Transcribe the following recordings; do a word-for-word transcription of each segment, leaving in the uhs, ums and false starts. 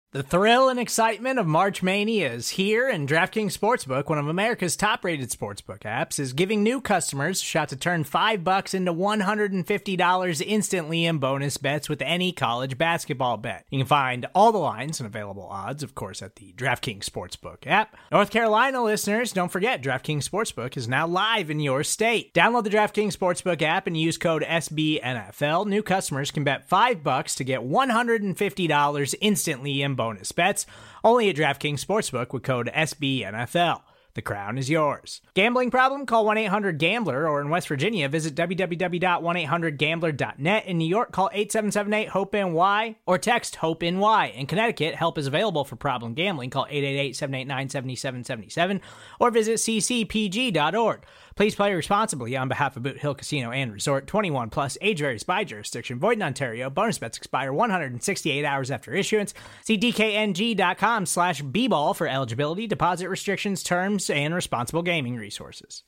The thrill and excitement of March Mania is here, and DraftKings Sportsbook, one of America's top-rated sportsbook apps, is giving new customers a shot to turn five bucks into one hundred fifty dollars instantly in bonus bets with any college basketball bet. You can find all the lines and available odds, of course, at the DraftKings Sportsbook app. North Carolina listeners, don't forget, DraftKings Sportsbook is now live in your state. Download the DraftKings Sportsbook app and use code S B N F L. New customers can bet five bucks to get one hundred fifty dollars instantly in bonus bets, only at DraftKings Sportsbook with code S B N F L. The crown is yours. Gambling problem? Call one eight hundred gambler, or in West Virginia, visit w w w dot one eight hundred gambler dot net. In New York, call eight seven seven eight hope N Y or text HOPE-NY. In Connecticut, help is available for problem gambling. Call eight eight eight, seven eight nine, seven seven seven seven or visit c c p g dot org. Please play responsibly on behalf of Boot Hill Casino and Resort. twenty-one plus, age varies by jurisdiction. Void in Ontario. Bonus bets expire one hundred sixty-eight hours after issuance. See d k n g dot com slash b ball for eligibility, deposit restrictions, terms, and responsible gaming resources.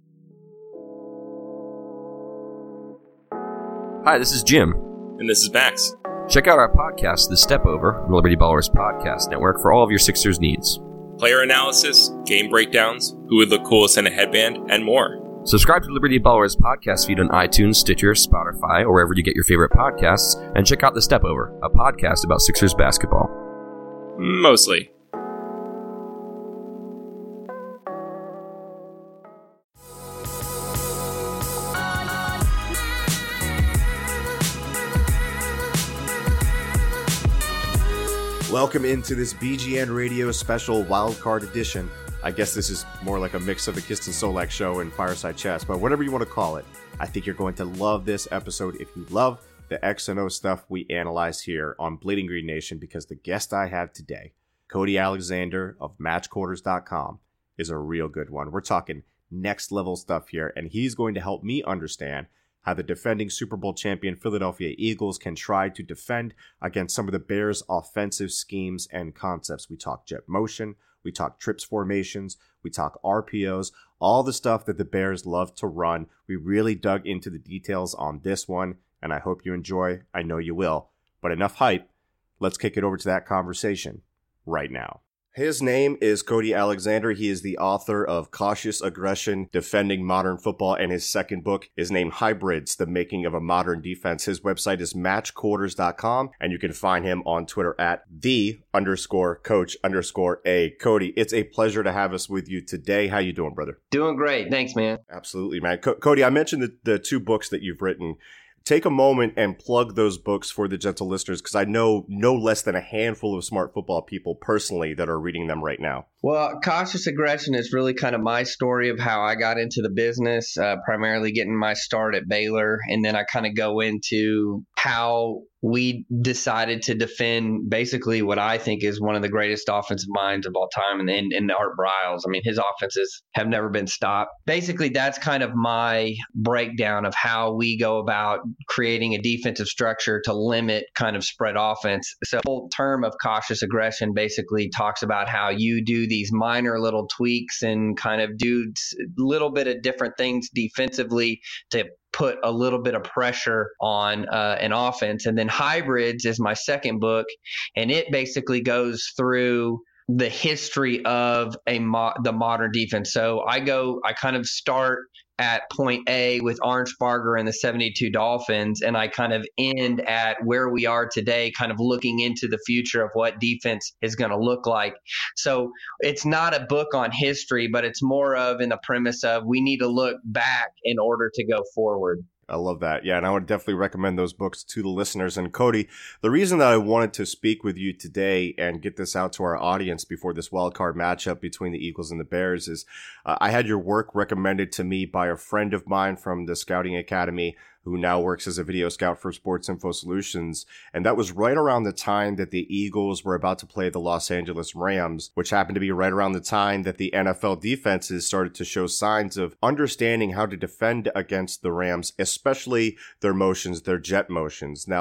Hi, this is Jim. And this is Max. Check out our podcast, The Step Over, on the Liberty Ballers Podcast Network for all of your Sixers needs. Player analysis, game breakdowns, who would look coolest in a headband, and more. Subscribe to the Liberty Ballers podcast feed on iTunes, Stitcher, Spotify, or wherever you get your favorite podcasts, and check out The Step Over, a podcast about Sixers basketball. Mostly. Welcome into this B G N Radio special wildcard edition. I guess this is more like a mix of the Kist and Solak show and Fireside Chats, but whatever you want to call it, I think you're going to love this episode if you love the X and O stuff we analyze here on Bleeding Green Nation, because the guest I have today, Cody Alexander of match quarters dot com, is a real good one. We're talking next level stuff here, and he's going to help me understand how the defending Super Bowl champion Philadelphia Eagles can try to defend against some of the Bears' offensive schemes and concepts. We talk jet motion, we talk trips formations, we talk R P Os, all the stuff that the Bears love to run. We really dug into the details on this one, and I hope you enjoy. I know you will. But enough hype. Let's kick it over to that conversation right now. His name is Cody Alexander. He is the author of Cautious Aggression, Defending Modern Football, and his second book is named Hybrids, The Making of a Modern Defense. His website is match quarters dot com, and you can find him on Twitter at the underscore coach underscore a. Cody, it's a pleasure to have us with you today. How you doing, brother? Doing great. Thanks, man. Absolutely, man. Co- Cody, I mentioned the, the two books that you've written. Take a moment and plug those books for the gentle listeners, because I know no less than a handful of smart football people personally that are reading them right now. Well, Cautious Aggression is really kind of my story of how I got into the business, uh, primarily getting my start at Baylor. And then I kind of go into how we decided to defend basically what I think is one of the greatest offensive minds of all time, and in, in Art Briles. I mean, his offenses have never been stopped. Basically, that's kind of my breakdown of how we go about creating a defensive structure to limit kind of spread offense. So the whole term of cautious aggression basically talks about how you do these minor little tweaks and kind of do a little bit of different things defensively to put a little bit of pressure on uh, an offense. And then Hybrids is my second book, and it basically goes through the history of a mo- the modern defense. So I go, I kind of start at point A with Arnsparger and the seventy-two Dolphins, and I kind of end at where we are today, kind of looking into the future of what defense is going to look like. So it's not a book on history, but it's more of in the premise of we need to look back in order to go forward. I love that. Yeah, and I would definitely recommend those books to the listeners. And Cody, the reason that I wanted to speak with you today and get this out to our audience before this wild card matchup between the Eagles and the Bears is uh, I had your work recommended to me by a friend of mine from the Scouting Academy, who now works as a video scout for Sports Info Solutions. And that was right around the time that the Eagles were about to play the Los Angeles Rams, which happened to be right around the time that the N F L defenses started to show signs of understanding how to defend against the Rams, especially their motions, their jet motions. Now,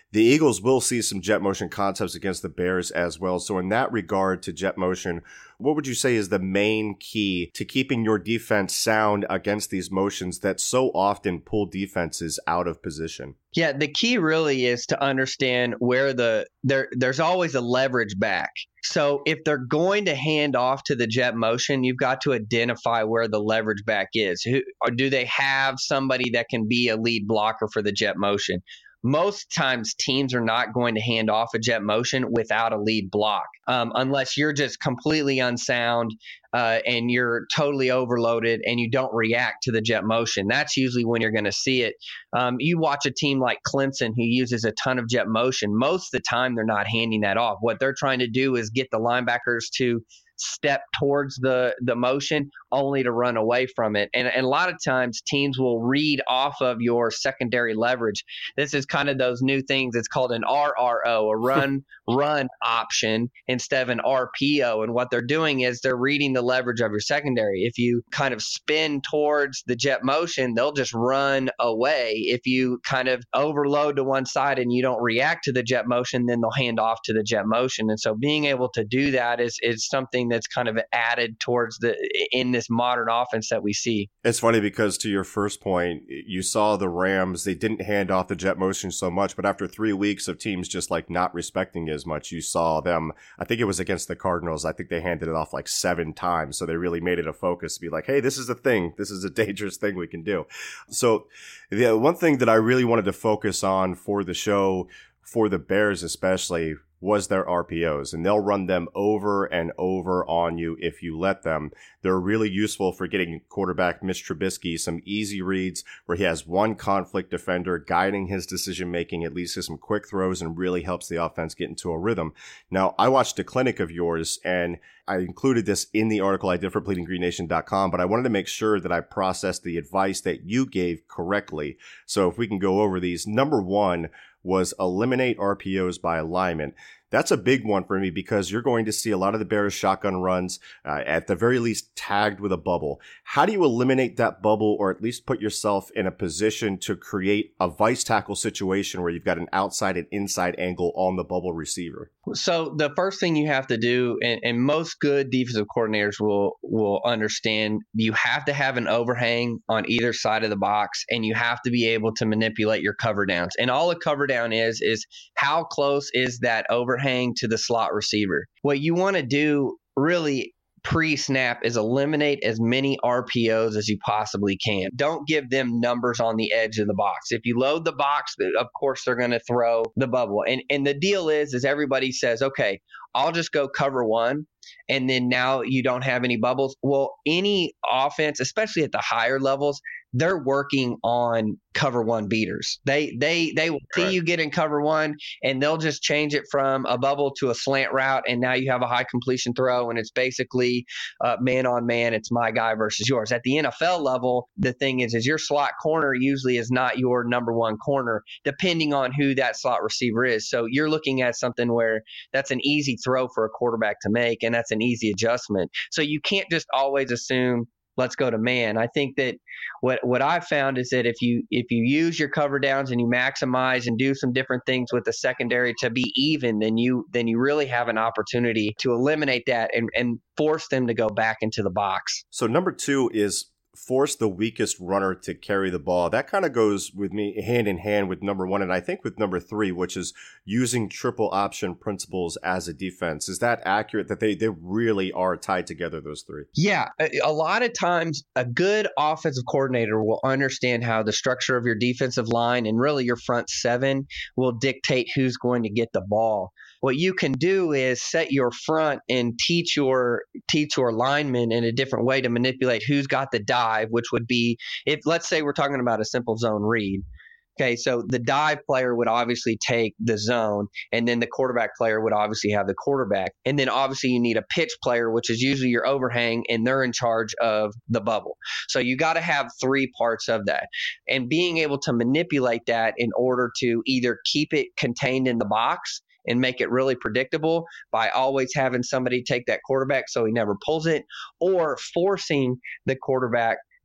The Eagles will see some jet motion concepts against the Bears as well. So in that regard to jet motion, what would you say is the main key to keeping your defense sound against these motions that so often pull defenses out of position? Yeah, the key really is to understand where the there there's always a leverage back. So if they're going to hand off to the jet motion, you've got to identify where the leverage back is. Who, or do they have somebody that can be a lead blocker for the jet motion? Most times teams are not going to hand off a jet motion without a lead block, um, unless you're just completely unsound uh, and you're totally overloaded and you don't react to the jet motion. That's usually when you're going to see it. Um, you watch a team like Clemson who uses a ton of jet motion. Most of the time, they're not handing that off. What they're trying to do is get the linebackers to step towards the the motion only to run away from it. And, and a lot of times teams will read off of your secondary leverage. This is kind of those new things. It's called an R R O, a run run option instead of an R P O. And what they're doing is they're reading the leverage of your secondary. If you kind of spin towards the jet motion, they'll just run away. If you kind of overload to one side and you don't react to the jet motion, then they'll hand off to the jet motion. And so being able to do that is is something that's kind of added towards the in this modern offense that we see. It's funny because to your first point, you saw the Rams, they didn't hand off the jet motion so much, but after three weeks of teams just like not respecting it as much, you saw them, I think it was against the Cardinals, I think they handed it off like seven times. So they really made it a focus to be like, hey, this is a thing. This is a dangerous thing we can do. So the one thing that I really wanted to focus on for the show, for the Bears especially, was their R P Os, and they'll run them over and over on you if you let them. They're really useful for getting quarterback Mitch Trubisky some easy reads where he has one conflict defender guiding his decision-making, at least to some quick throws, and really helps the offense get into a rhythm. Now, I watched a clinic of yours, and I included this in the article I did for bleeding green nation dot com, but I wanted to make sure that I processed the advice that you gave correctly. So if we can go over these. Number one was eliminate R P Os by alignment. That's a big one for me because you're going to see a lot of the Bears shotgun runs, uh, at the very least tagged with a bubble. How do you eliminate that bubble, or at least put yourself in a position to create a vice tackle situation where you've got an outside and inside angle on the bubble receiver? So the first thing you have to do, and, and most good defensive coordinators will will understand, you have to have an overhang on either side of the box, and you have to be able to manipulate your cover downs. And all a cover down is, is how close is that overhang to the slot receiver. What you want to do really pre-snap is eliminate as many R P Os as you possibly can. Don't give them numbers on the edge of the box. If you load the box, of course they're going to throw the bubble. And and the deal is, is everybody says, okay, I'll just go cover one, and then now you don't have any bubbles. Well, any offense, especially at the higher levels, they're working on cover one beaters. They they they will see right. You get in cover one, and they'll just change it from a bubble to a slant route, and now you have a high completion throw, and it's basically uh, man on man. It's my guy versus yours. At the N F L level, the thing is, is your slot corner usually is not your number one corner, depending on who that slot receiver is. So you're looking at something where that's an easy throw for a quarterback to make, and that's an easy adjustment. So you can't just always assume, let's go to man. I think that what what I've found is that if you if you use your cover downs and you maximize and do some different things with the secondary to be even, then you then you really have an opportunity to eliminate that and, and force them to go back into the box. So number two is force the weakest runner to carry the ball. That kind of goes with me hand in hand with number one, and I think with number three, which is using triple option principles as a defense. Is that accurate, that they, they really are tied together, those three? Yeah. A lot of times a good offensive coordinator will understand how the structure of your defensive line and really your front seven will dictate who's going to get the ball. What you can do is set your front and teach your teach your linemen in a different way to manipulate who's got the dive, which would be, if let's say we're talking about a simple zone read. Okay, so the dive player would obviously take the zone, and then the quarterback player would obviously have the quarterback. And then obviously you need a pitch player, which is usually your overhang, and they're in charge of the bubble. So you got to have three parts of that. And being able to manipulate that in order to either keep it contained in the box and make it really predictable by always having somebody take that quarterback so he never pulls it, or forcing the quarterback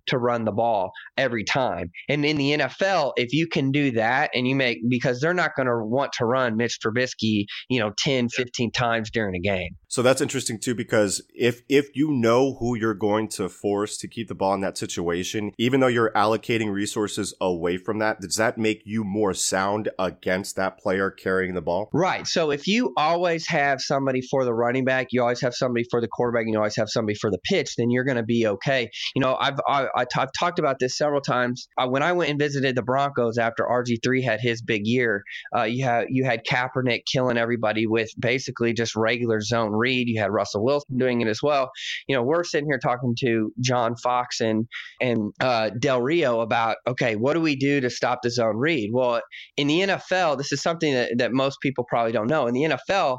to run the ball every time. And in the N F L, if you can do that and you make, because they're not going to want to run Mitch Trubisky, you know, ten, fifteen times during a game. So that's interesting too, because if if you know who you're going to force to keep the ball in that situation, even though you're allocating resources away from that, does that make you more sound against that player carrying the ball? Right. So if you always have somebody for the running back, you always have somebody for the quarterback, and you always have somebody for the pitch, then you're going to be okay. You know, I've I, I t- I've talked about this several times. Uh, when I went and visited the Broncos after R G three had his big year, uh, you had you had Kaepernick killing everybody with basically just regular zone read. You had Russell Wilson doing it as well. You know, we're sitting here talking to John Fox and and uh, Del Rio about, okay, what do we do to stop the zone read? Well, in the N F L, this is something that, that most people probably don't know. In the N F L,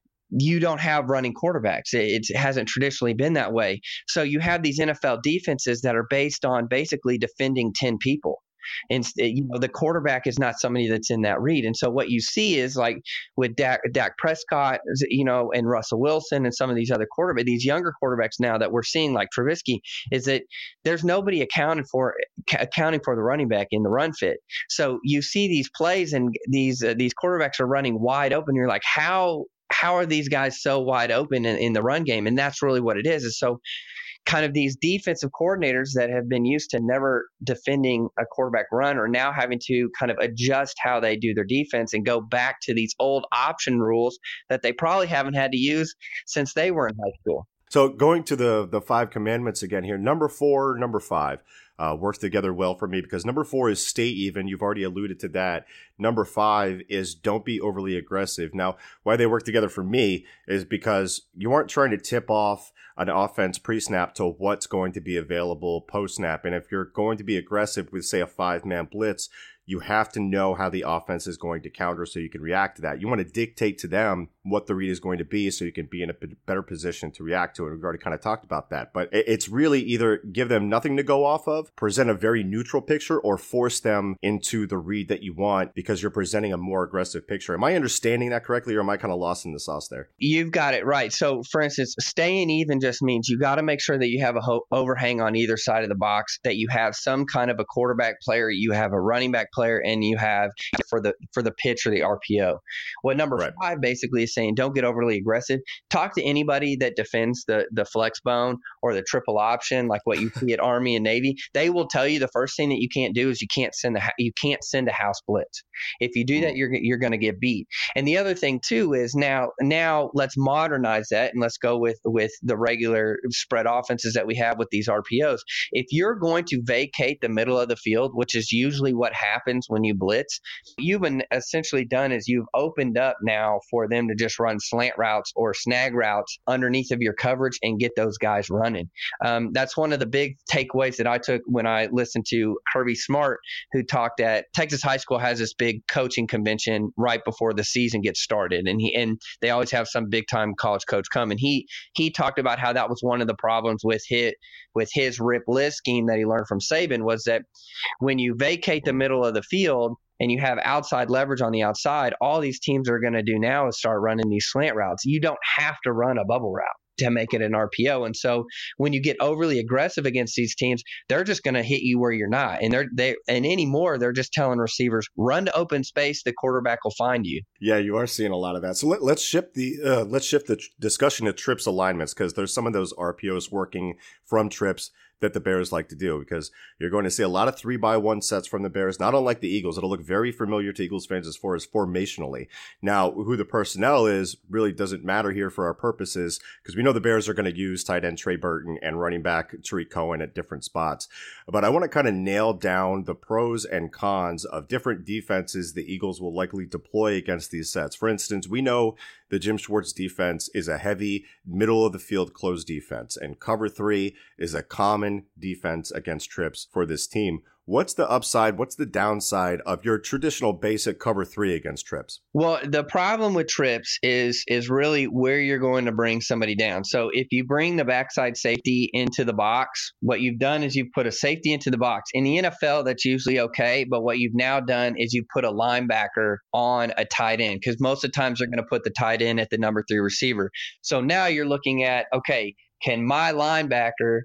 you don't have running quarterbacks. It, it hasn't traditionally been that way. So you have these N F L defenses that are based on basically defending ten people. And you know, the quarterback is not somebody that's in that read. And so what you see is like with Dak, Dak Prescott, you know, and Russell Wilson and some of these other quarterbacks, these younger quarterbacks now that we're seeing like Trubisky, is that there's nobody accounted for accounting for the running back in the run fit. So you see these plays and these uh, these quarterbacks are running wide open. You're like, how how are these guys so wide open in, in the run game? And that's really what it is. Is so kind of these defensive coordinators that have been used to never defending a quarterback run are now having to kind of adjust how they do their defense and go back to these old option rules that they probably haven't had to use since they were in high school. So going to the the five commandments again here, number four, number five uh, works together well for me, because number four is stay even. You've already alluded to that. Number five is don't be overly aggressive. Now, why they work together for me is because you aren't trying to tip off an offense pre-snap to what's going to be available post-snap. And if you're going to be aggressive with, say, a five-man blitz, you have to know how the offense is going to counter so you can react to that. You want to dictate to them what the read is going to be so you can be in a better position to react to it. We've already kind of talked about that. But it's really either give them nothing to go off of, present a very neutral picture, or force them into the read that you want because you're presenting a more aggressive picture. Am I understanding that correctly, or am I kind of lost in the sauce there? You've got it right. So, for instance, staying even just means you got to make sure that you have a ho- overhang on either side of the box, that you have some kind of a quarterback player, you have a running back player, and you have for the for the pitch or the R P O. What number right. five basically is saying, don't get overly aggressive. Talk to anybody that defends the the flex bone or the triple option, like what you see at Army and Navy. They will tell you the first thing that you can't do is you can't send a you can't send a house blitz. If you do that, you're you're going to get beat. And the other thing too is now now let's modernize that and let's go with with the regular spread offenses that we have with these R P Os. If you're going to vacate the middle of the field, which is usually what happens when you blitz, you've been essentially done is you've opened up now for them to just run slant routes or snag routes underneath of your coverage and get those guys running. Um, that's one of the big takeaways that I took when I listened to Kirby Smart, who talked at Texas High School has this big coaching convention right before the season gets started, and he and they always have some big time college coach come, and he he talked about how that was one of the problems with hit with his rip list scheme that he learned from Saban, was that when you vacate the middle of the field and you have outside leverage on the outside, all these teams are going to do now is start running these slant routes. You don't have to run a bubble route to make it an R P O. And so when you get overly aggressive against these teams, they're just going to hit you where you're not. And they're they and anymore, they're just telling receivers, run to open space, the quarterback will find you. Yeah, you are seeing a lot of that. So let, let's shift the uh, let's shift the tr- discussion to trips alignments, because there's some of those R P Os working from trips that the Bears like to do, because you're going to see a lot of three by one sets from the Bears, not unlike the Eagles. It'll look very familiar to Eagles fans as far as formationally. Now, who the personnel is really doesn't matter here for our purposes, because we know the Bears are going to use tight end Trey Burton and running back Tariq Cohen at different spots. But I want to kind of nail down the pros and cons of different defenses the Eagles will likely deploy against these sets. For instance, we know the Jim Schwartz defense is a heavy middle of the field closed defense, and cover three is a common defense against trips for this team. What's the upside? What's the downside of your traditional basic cover three against trips? Well, the problem with trips is is really where you're going to bring somebody down. So if you bring the backside safety into the box, what you've done is you've put a safety into the box. In the N F L, that's usually okay. But what you've now done is you put a linebacker on a tight end, because most of the times they're going to put the tight end at the number three receiver. So now you're looking at, okay, can my linebacker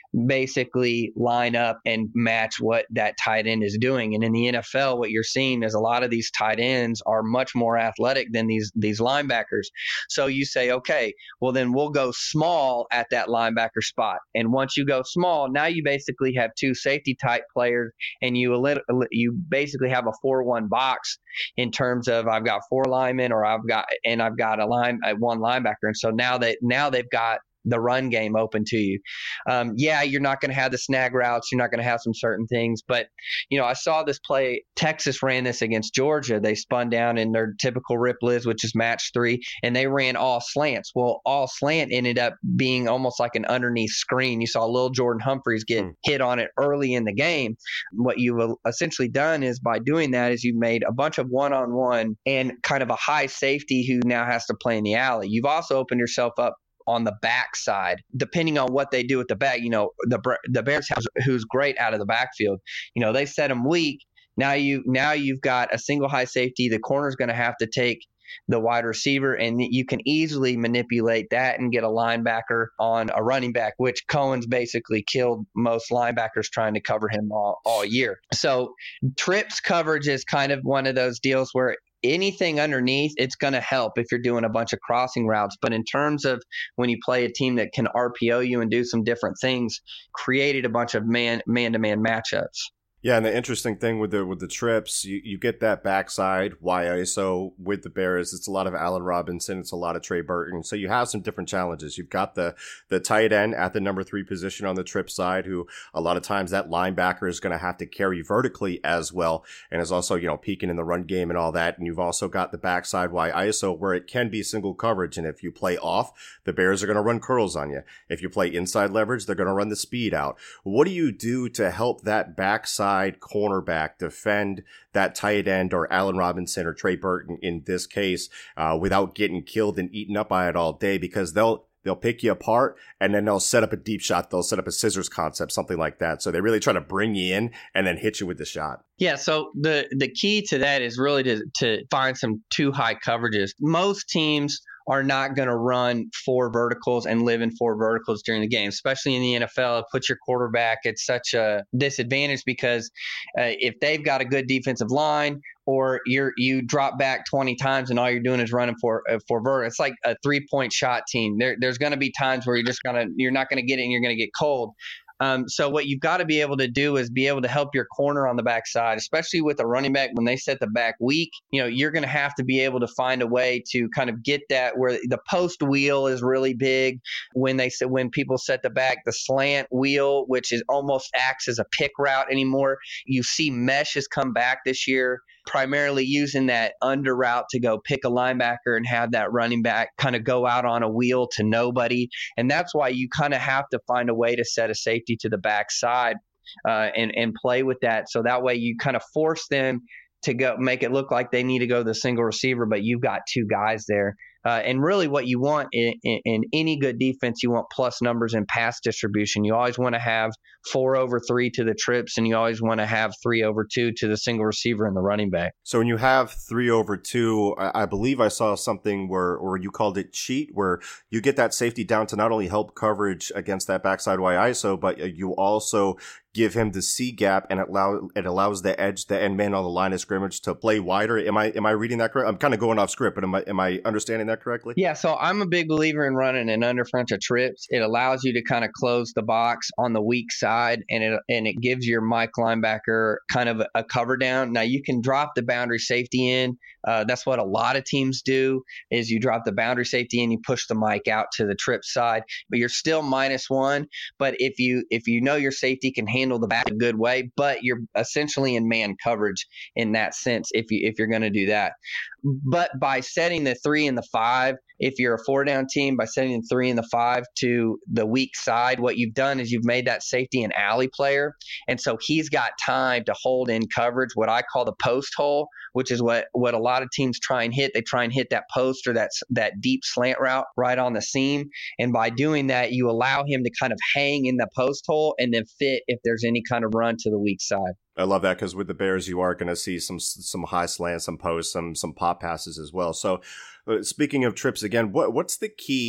basically line up and match what that tight end is doing. And in the N F L, what you're seeing is a lot of these tight ends are much more athletic than these these linebackers. So you say, okay, well then we'll go small at that linebacker spot. And once you go small, now you basically have two safety type players, and you you basically have a four one box in terms of I've got four linemen, or I've got and I've got a line one linebacker. And so now they now they've got the run game open to you. Um, yeah, you're not going to have the snag routes. You're not going to have some certain things. But, you know, I saw this play. Texas ran this against Georgia. They spun down in their typical rip liz, which is match three, and they ran all slants. Well, all slant ended up being almost like an underneath screen. You saw little Jordan Humphreys get mm. hit on it early in the game. What you've essentially done is by doing that is you've made a bunch of one-on-one and kind of a high safety who now has to play in the alley. You've also opened yourself up on the backside, depending on what they do with the back. You know, the the Bears have who's great out of the backfield. You know, they set them weak. Now you now you've got a single high safety. The corner's going to have to take the wide receiver, and you can easily manipulate that and get a linebacker on a running back, which Cohen's basically killed most linebackers trying to cover him all, all year. So trips coverage is kind of one of those deals where anything underneath, it's going to help if you're doing a bunch of crossing routes. But in terms of when you play a team that can R P O you and do some different things, created a bunch of man man-to-man matchups. Yeah, and the interesting thing with the with the trips, you, you get that backside Y I S O with the Bears. It's a lot of Allen Robinson. It's a lot of Trey Burton. So you have some different challenges. You've got the the tight end at the number three position on the trip side, who a lot of times that linebacker is going to have to carry vertically as well, and is also, you know, peaking in the run game and all that. And you've also got the backside Y I S O where it can be single coverage. And if you play off, the Bears are going to run curls on you. If you play inside leverage, they're going to run the speed out. What do you do to help that backside cornerback defend that tight end or Allen Robinson or Trey Burton in this case uh, without getting killed and eaten up by it all day? Because they'll they'll pick you apart and then they'll set up a deep shot. They'll set up a scissors concept, something like that. So they really try to bring you in and then hit you with the shot. Yeah, so the the key to that is really to to find some too high coverages. Most teams are not going to run four verticals and live in four verticals during the game, especially in the N F L. It puts your quarterback at such a disadvantage because uh, if they've got a good defensive line, or you're you drop back twenty times and all you're doing is running for uh, for vertical, it's like a three point shot team. There, there's going to be times where you're just gonna you're not going to get it and you're going to get cold. Um, so what you've got to be able to do is be able to help your corner on the backside, especially with a running back. When they set the back weak, you know, you're going to have to be able to find a way to kind of get that where the post wheel is really big. When they say, when people set the back, the slant wheel, which is almost acts as a pick route anymore. You see mesh has come back this year, primarily using that under route to go pick a linebacker and have that running back kind of go out on a wheel to nobody. And that's why you kind of have to find a way to set a safety to the backside uh, and, and play with that. So that way you kind of force them to go make it look like they need to go to the single receiver, but you've got two guys there. Uh, and really what you want in, in, in any good defense, you want plus numbers in pass distribution. You always want to have four over three to the trips, and you always want to have three over two to the single receiver and the running back. So when you have three over two, I, I believe I saw something where, or you called it cheat, where you get that safety down to not only help coverage against that backside Y I S O, but you also give him the C gap, and it allow it allows the edge, the end man on the line of scrimmage to play wider. Am I am I reading that correct? I'm kind of going off script, but am I am I understanding that correctly? Yeah, so I'm a big believer in running an under front of trips. It allows you to kind of close the box on the weak side, and it and it gives your Mike linebacker kind of a, a cover down. Now you can drop the boundary safety in. Uh, that's what a lot of teams do, is you drop the boundary safety and you push the Mike out to the trip side, but you're still minus one. But if you if you know your safety can handle the back a good way, but you're essentially in man coverage in that sense if you if you're going to do that. But by setting the three and the five, if you're a four down team, by setting the three and the five to the weak side, what you've done is you've made that safety an alley player. And so he's got time to hold in coverage, what I call the post hole, which is what, what a lot of teams try and hit. They try and hit that post or that, that deep slant route right on the seam. And by doing that, you allow him to kind of hang in the post hole and then fit if there's any kind of run to the weak side. I love that, because with the Bears, you are going to see some some high slants, some posts, some some pop passes as well. So uh, speaking of trips again, what what's the key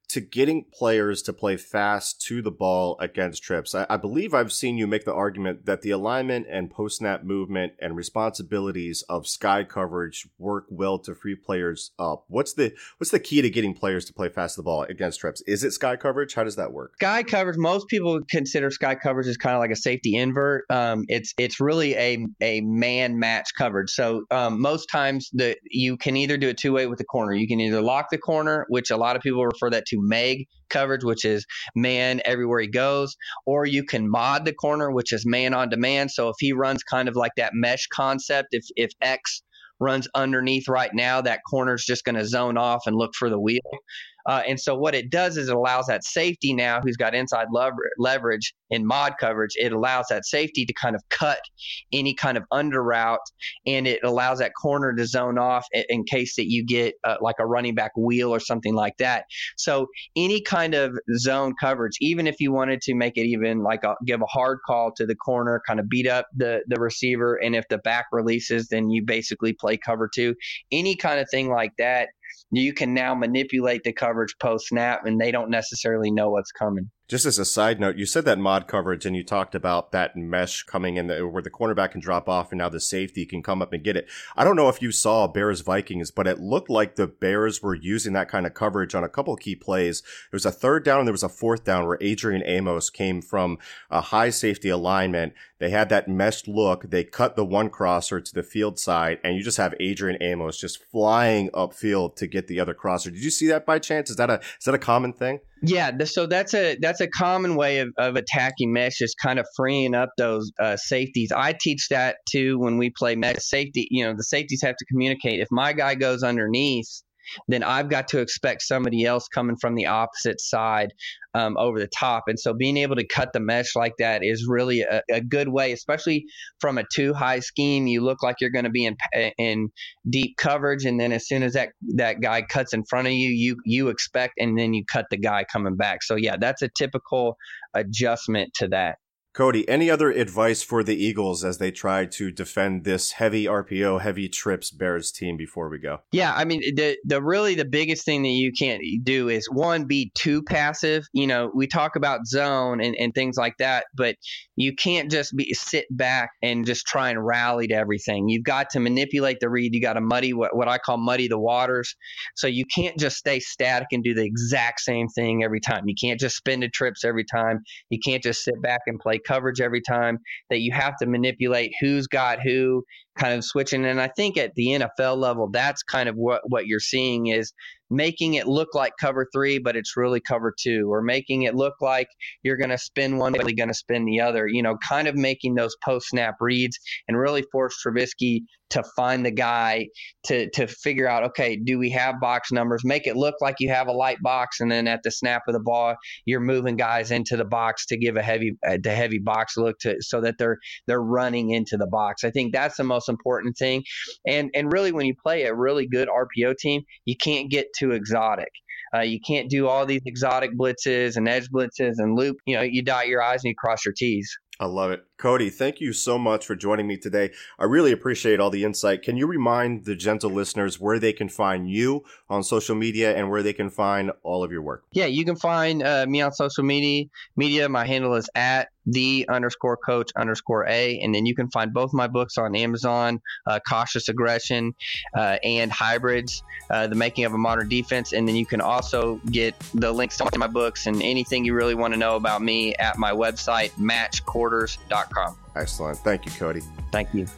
to getting players to play fast to the ball against trips. I, I believe I've seen you make the argument that the alignment and post-snap movement and responsibilities of sky coverage work well to free players up. What's the what's the key to getting players to play fast to the ball against trips? Is it sky coverage? How does that work? Sky coverage, most people consider sky coverage as kind of like a safety invert. Um, it's it's really a a man match coverage. So um, most times the you can either do it two way with the corner. You can either lock the corner, which a lot of people refer that to M E G coverage, which is man everywhere he goes, or you can mod the corner, which is man on demand. So if he runs kind of like that mesh concept, if if X runs underneath right now, that corner's just going to zone off and look for the wheel. Uh, and so what it does is it allows that safety now who's got inside lever- leverage in mod coverage. It allows that safety to kind of cut any kind of under route, and it allows that corner to zone off in, in case that you get uh, like a running back wheel or something like that. So any kind of zone coverage, even if you wanted to make it even like a, give a hard call to the corner, kind of beat up the, the receiver, and if the back releases, then you basically play cover two. Any kind of thing like that, you can now manipulate the coverage post snap, and they don't necessarily know what's coming. Just as a side note, you said that mod coverage and you talked about that mesh coming in the, where the cornerback can drop off and now the safety can come up and get it. I don't know if you saw Bears Vikings, but it looked like the Bears were using that kind of coverage on a couple of key plays. There was a third down and there was a fourth down where Adrian Amos came from a high safety alignment. They had that meshed look. They cut the one crosser to the field side, and you just have Adrian Amos just flying upfield to get the other crosser. Did you see that by chance? Is that a is that a common thing? Yeah, so that's a that's a common way of, of attacking mesh, is kind of freeing up those uh, safeties. I teach that too when we play mesh. Safety, you know, the safeties have to communicate. If my guy goes underneath, then I've got to expect somebody else coming from the opposite side um, over the top. And so being able to cut the mesh like that is really a, a good way, especially from a two high scheme. You look like you're going to be in in deep coverage, and then as soon as that that guy cuts in front of you, you you expect, and then you cut the guy coming back. So yeah, that's a typical adjustment to that. Cody, any other advice for the Eagles as they try to defend this heavy R P O, heavy trips Bears team before we go? Yeah, I mean, the the really the biggest thing that you can't do is, one, be too passive. You know, we talk about zone and, and things like that, but you can't just be sit back and just try and rally to everything. You've got to manipulate the read. You got to muddy what, what I call muddy the waters. So you can't just stay static and do the exact same thing every time. You can't just spin the trips every time. You can't just sit back and play coverage every time. That you have to manipulate who's got who, kind of switching. And I think at the N F L level, that's kind of what, what you're seeing, is making it look like cover three, but it's really cover two, or making it look like you're going to spin one, really going to spin the other, you know, kind of making those post snap reads and really force Trubisky to find the guy to, to figure out, okay, do we have box numbers? Make it look like you have a light box, and then at the snap of the ball, you're moving guys into the box to give a heavy, uh, the heavy box look to, so that they're, they're running into the box. I think that's the most important thing. And, and really, when you play a really good R P O team, you can't get too exotic. Uh, you can't do all these exotic blitzes and edge blitzes and loop. You know, you dot your I's and you cross your T's. I love it. Cody, thank you so much for joining me today. I really appreciate all the insight. Can you remind the gentle listeners where they can find you on social media and where they can find all of your work? Yeah, you can find uh, me on social media. Media. My handle is at the underscore coach underscore A. And then you can find both my books on Amazon, uh, Cautious Aggression uh, and Hybrids, uh, The Making of a Modern Defense. And then you can also get the links to my books and anything you really want to know about me at my website, match quarters dot com. Excellent. Thank you, Cody. Thank you.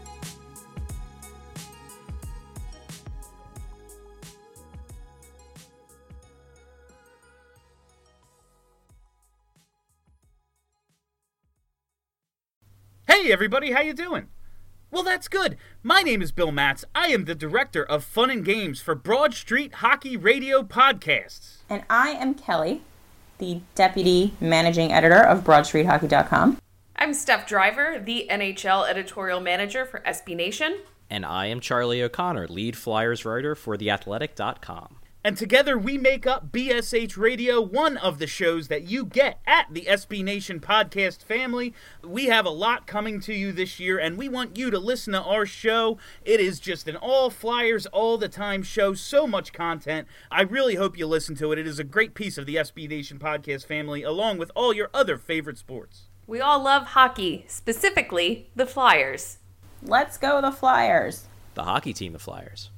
Hey everybody, how you doing? Well, that's good. My name is Bill Matz. I am the director of Fun and Games for Broad Street Hockey Radio Podcasts. And I am Kelly, the deputy managing editor of broad street hockey dot com. I'm Steph Driver, the N H L editorial manager for S B Nation. And I am Charlie O'Connor, lead Flyers writer for the athletic dot com. And together we make up B S H Radio, one of the shows that you get at the S B Nation podcast family. We have a lot coming to you this year, and we want you to listen to our show. It is just an all Flyers, all the time show, so much content. I really hope you listen to it. It is a great piece of the S B Nation podcast family, along with all your other favorite sports. We all love hockey, specifically the Flyers. Let's go the Flyers. The hockey team, the Flyers.